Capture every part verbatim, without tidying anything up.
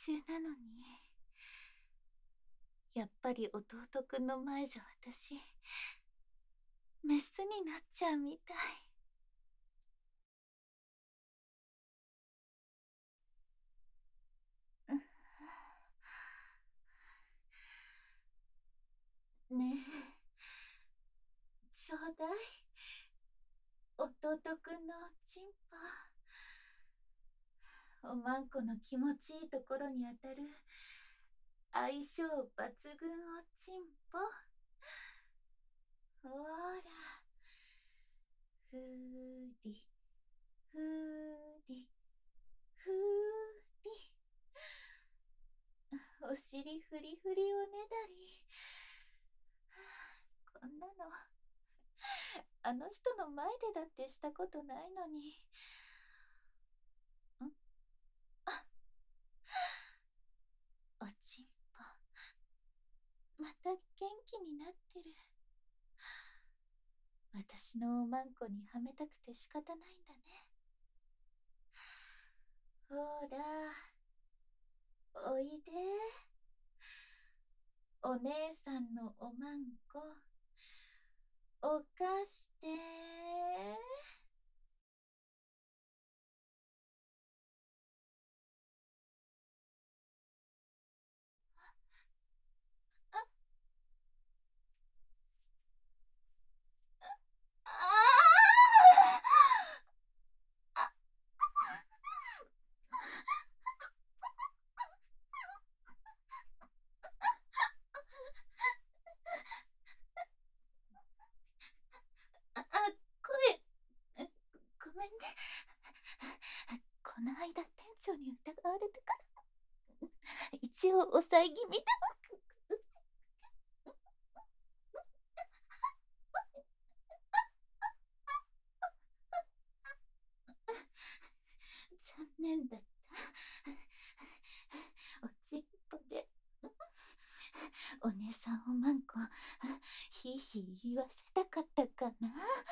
中なのに。やっぱり弟くんの前じゃ私、メスになっちゃうみたい。ねえ、ちょうだい。弟くんのおちんぽ。おまんこの気持ちいいところに当たる相性抜群おちんぽ。ほら、ふりふりふり、お尻ふりふりおねだり。こんなのあの人の前でだってしたことないのに。んあ、おちんぽ、また元気になってる。私のおまんこにはめたくて仕方ないんだね。ほら、おいで。お姉さんのおまんこ、おかして。あ、あああ、あ、声、ごめんね。この間店長に疑われてから一応抑え気味だ。残念だった。おちんぽでお姉さんおまんこひいひい言わせたかったかな。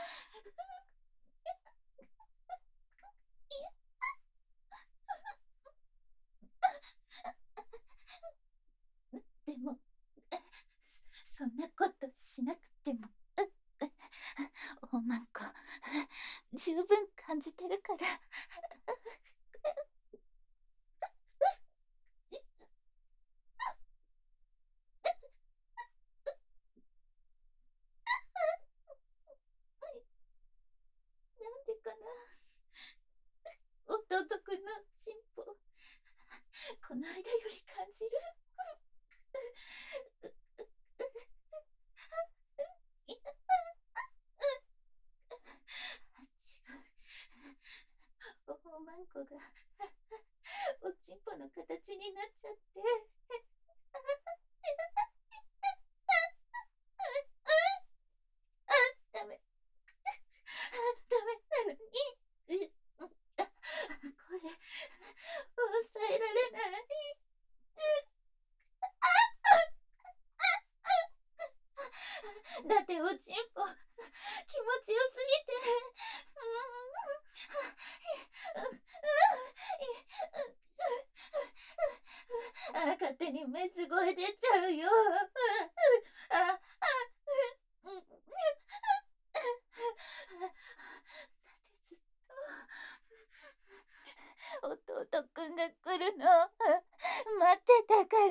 でもそんなことしなくてもおまんこ十分感じてるから。なんでかな、弟くんの進歩この間より感じる。違う、おまんこがおちんぽの形になっちゃって。ダメ、ダメなのに、声抑えられない。だっておちんぽ気持ちよすぎて。あ、勝手にメス声出ちゃうよ。あ、あ、うん、だってずっと弟くんが来るの待ってたから。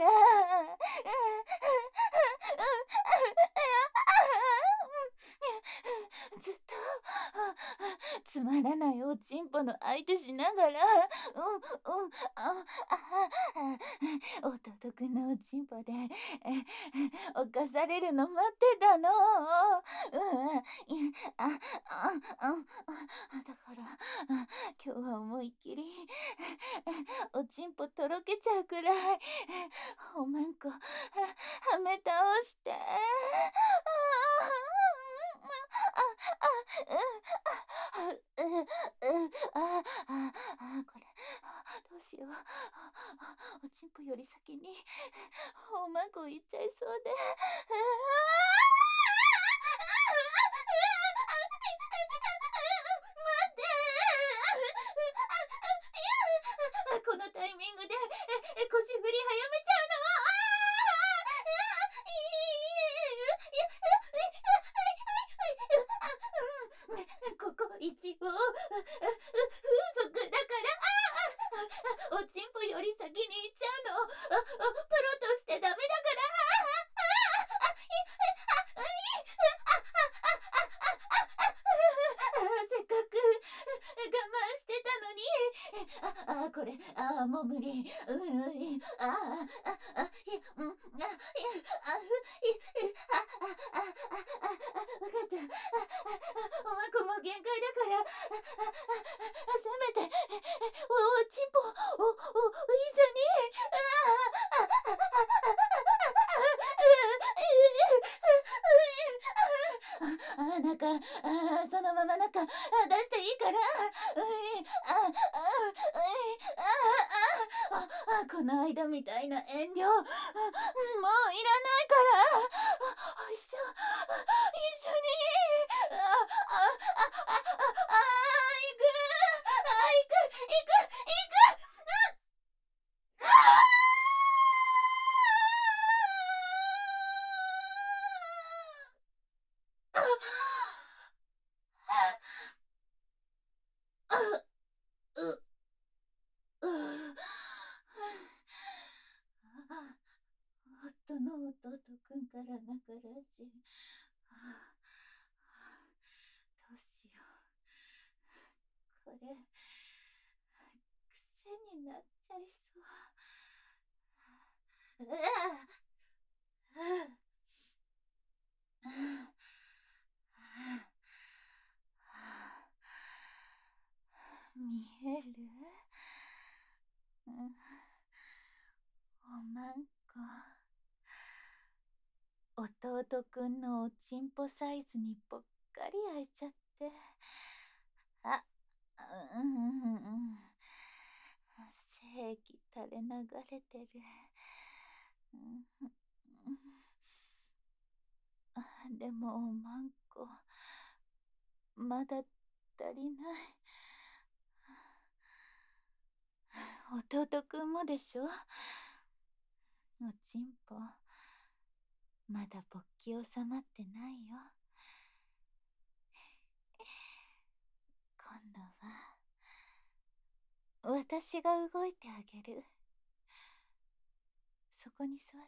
ずっとつまらないおちんぽの相手しながら、うんうん、ああ、弟くんのおちんぽで犯されるの待ってたの。うん、あああだから今日は思いっきりおちんぽとろけちゃうくらいおまんこはめ倒して。これどうしよう。おちんぽより先におまんこいっちゃいそうで。待って、このタイミングで腰振一応、風俗だから、ああおちんぽより先に行っちゃうの。ああプロとしてダメだから。せっかく我慢してたのに。ああこれああもう無理。うんうんああああひうんあいあふいあああああわかった。おまこも限界だから。せめておおちんぽおお一緒に。ああなんかあそのままなんか出していいから。あああああこの間みたいな遠慮もういらないから。一緒一緒に。あああああ行くあ行く行く行く。夫の弟くんからなからし。どうしよう。これ癖になっちゃいそう。うわ見える？うん、おまんこ弟くんのおちんぽサイズにぽっかり開いちゃって。あうんうんうん精液垂れ流れてる。うんうん、でもおまんこまだ足りない。弟くんもでしょ。おちんぽまだ勃起収まってないよ。今度は私が動いてあげる。そこに座って。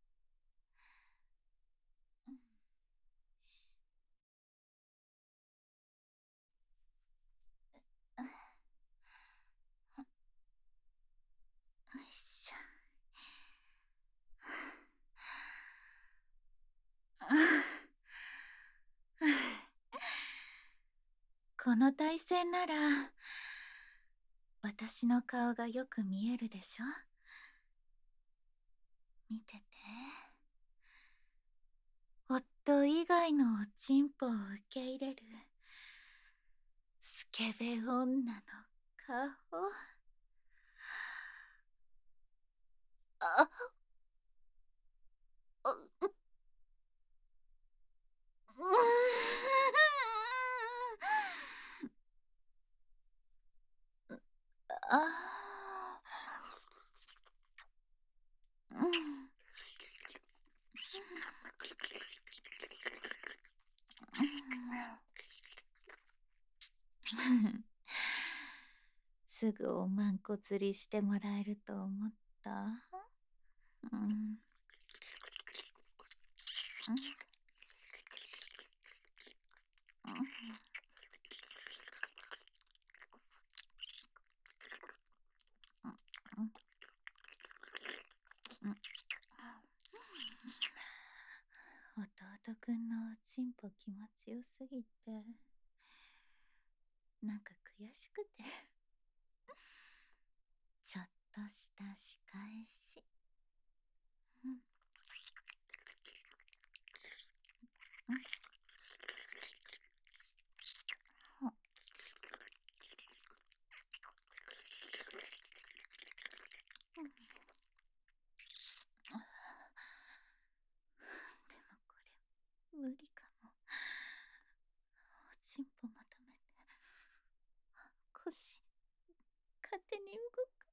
うん、よいしょ。この体勢なら私の顔がよく見えるでしょ。見てて。夫以外のおちんぽを受け入れるスケベ女の顔。あうあうんすぐおまんこ釣りしてもらえると思った。うん、うん、弟くんのおちんぽ気持ちよすぎてなんか悔しくてちょっとした仕返し。うん、うん、でもこれ無理かも。おちんぽまとめて腰勝手に動く。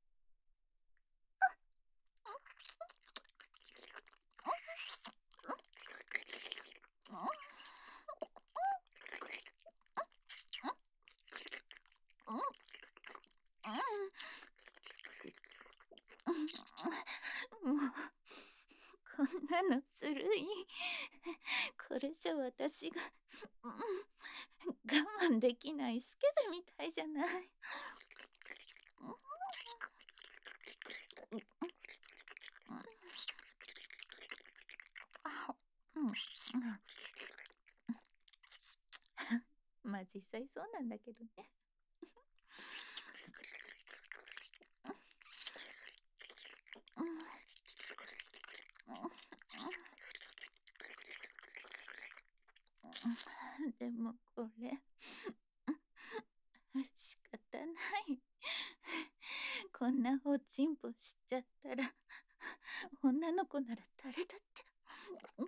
のずるい。これじゃ私が、うん、我慢できないスケベみたいじゃない。うん、あ、うん、うん、まあ実際そうなんだけどね。うん、うん、でもこれ、仕方ない。こんなおちんぽしちゃったら、女の子なら誰だって。うん、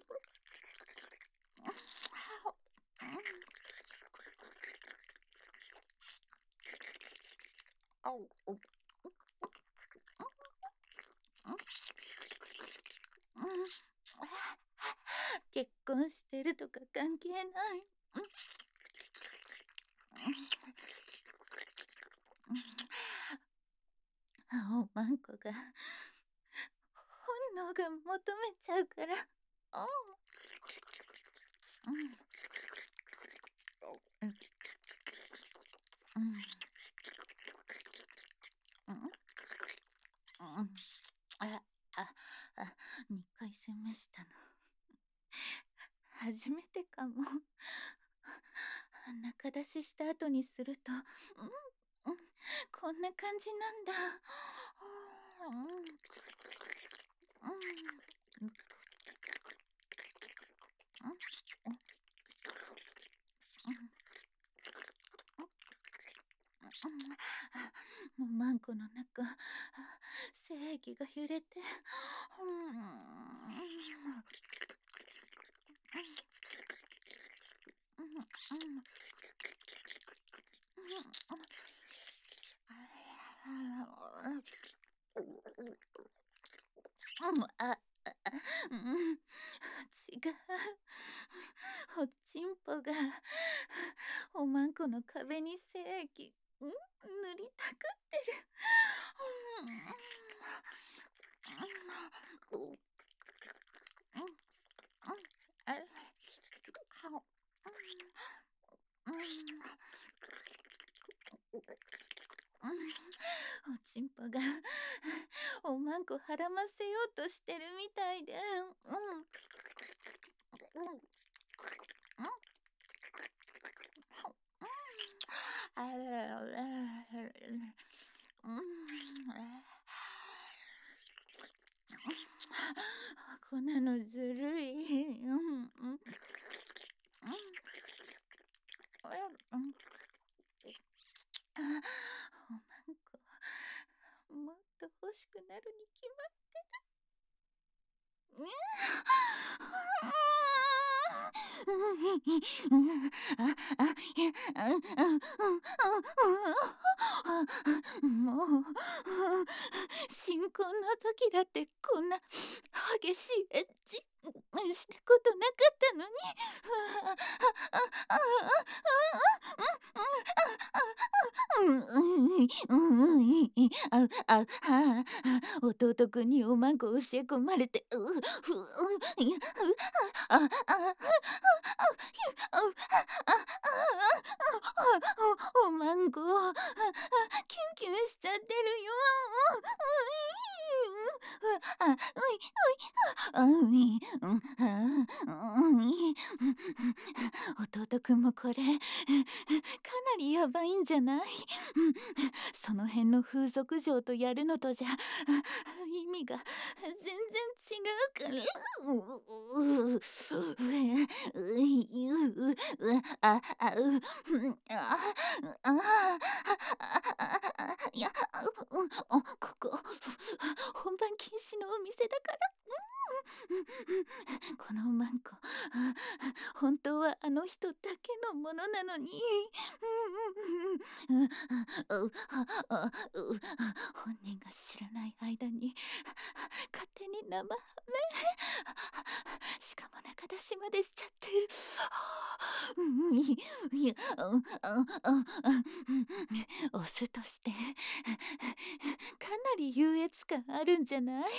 あお、お、うん、結婚してるとか関係ない。うん、おまんこが本能が求めちゃうから。うん、うん、うん、うん、うん、うん、あ、あ、あ、にかい戦目したの。初めてかも。中出しした後にすると、うん、うん、こんな感じなんだ。うん、うん、うん、うん、うん、もうマンコの中、精液が揺れて、うん、うん、うん、うん、うん、あ、あ、うん、違う。おちんぽが、おまんこの壁に精液、ん、塗りたくってる。うん、うん、うん、うん、あれ、はお、うん、うん、うん、おちんぽがおまんこはらませようとしてるみたいで、うん、うん、うん、あららら、うん、こんなのずるい。うん、うん、うん、うん、うん、あ、おまんこ、もっと欲しくなるに決まって。あ、あ、いや、あ、あ、もう、新婚の時だってこんな激しいエッチしたことなかったのに。うん、うん、うん、うん、あ、あ、はあ、弟くんにおまんこ教え込まれて、う、ふ、うん、いや、う、あ、あ、あ、あ、おまんこ、キュンキュンしちゃってるよ。あ、うい、あ、うい、うん、あ、うい。弟くんもこれ、かなりやばいんじゃない？その辺の風俗嬢とやるのとじゃ、意味が全然違うから。う、う、う、う、い、う、う、あ、あ、う、あ、あ、あ、いや、うん、あ、ここ、本番禁止のお店だから。このマンコ、本当はあの人だけのものなのに。 うん、うう、あ、う、本人が知らない間に勝手に生ハメしかも中出しまでしちゃって。うん、いいや、うん、あああ、うん、オスとしてかなり優越感あるんじゃない？ああ、いや、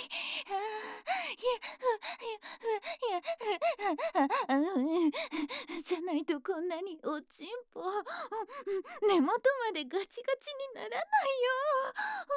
いや、いや、あ、うん、じゃないとこんなにおちんぽ、根元までガチガチにならないよ。う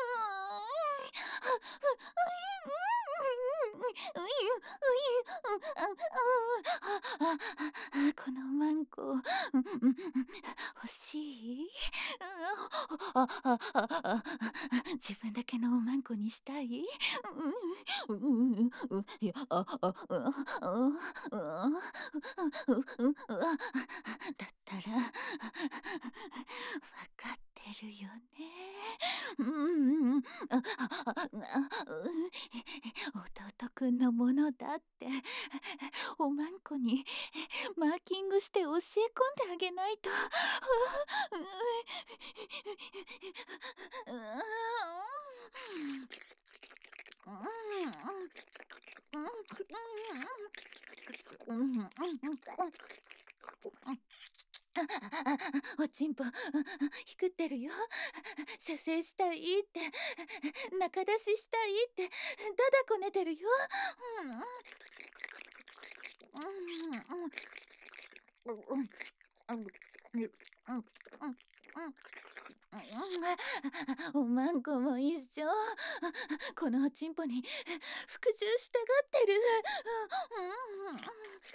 ーん。ういう、ういう、あ、あ、あ、このマンコ、欲しい？あ、あ、あ、あ、自分だけのおまんこにしたい？うん、うん、うん、いや、あ、あ、あ、あ、あ、う、う、あ、だったら、わかってるよね。うん、うん、あ、あ、あ、あ、弟くんのものだって、おまんこにマーキングして教え込んであげないと。おちんぽひくってるよ。射精したいって中出ししたいってだだこねてるよ。うん、うん、うん、うん、うん、うん、うん、おまんこも一緒。このおちんぽに服従したがってる。うん、うん、うん、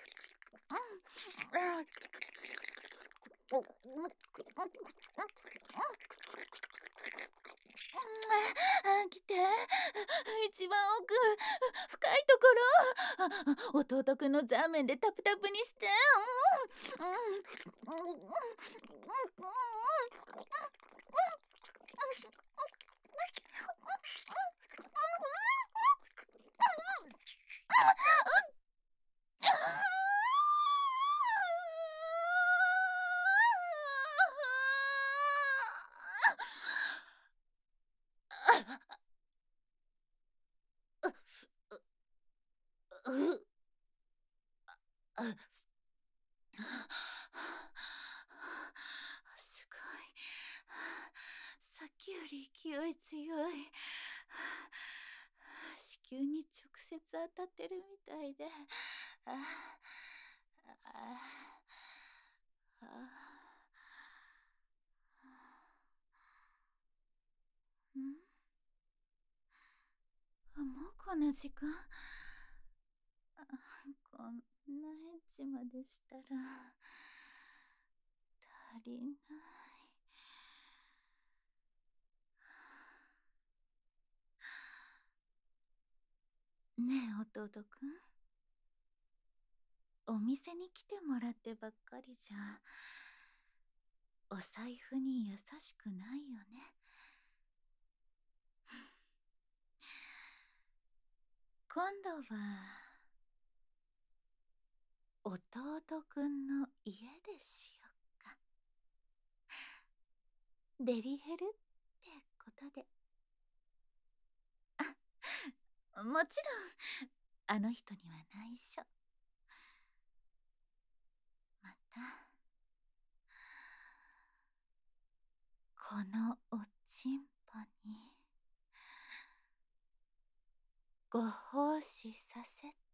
あ、来て。一番奥、深いところ。弟くんのザーメンでタプタプにして。うん、うん、うん、うん、うん、すごい。さっきより勢い強い。子宮に直接当たってるみたいで。あああんあ、もうこんな時間？あ、こんなエッチまでしたら足りない。ねえ弟くん、お店に来てもらってばっかりじゃお財布に優しくないよね。今度は弟くんの家でしよっか。デリヘルってことで。あ、もちろんあの人には内緒。またこのおちんぽにご奉仕させて。